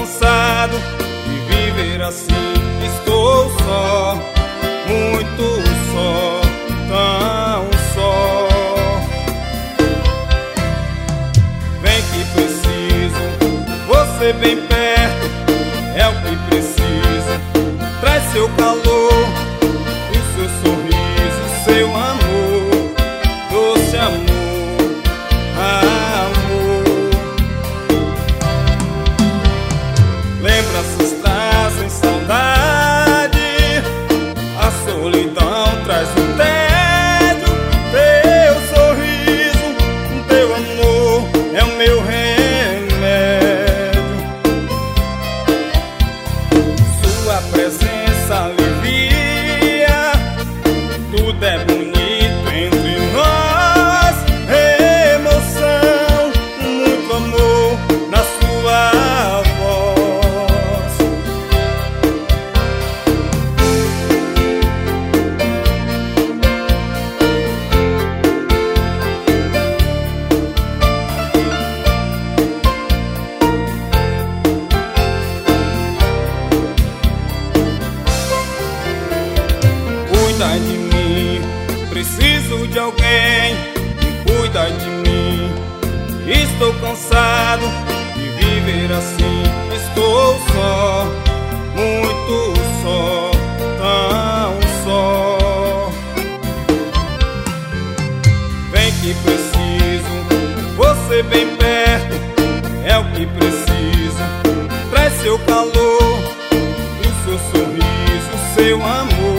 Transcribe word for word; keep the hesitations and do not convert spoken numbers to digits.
cansado de viver assim. Estou só, muito só, tão só. Vem que preciso, você bem perto, é o que preciso. Traz seu calor, o seu sorriso, seu amor, doce amor, amor. Lembranças trazem saudade, a solidão traz o tédio. Teu sorriso, teu amor é o meu remédio. Sua presença alivia, tudo é bonito entre nós. Emoção, muito amor na sua voz. Cuida de mim, preciso de alguém que cuida de mim. Estou cansado de viver assim. Estou só, muito só, tão só. Vem que preciso, você bem perto, é o que preciso. Traz seu calor, o seu sorriso, seu amor,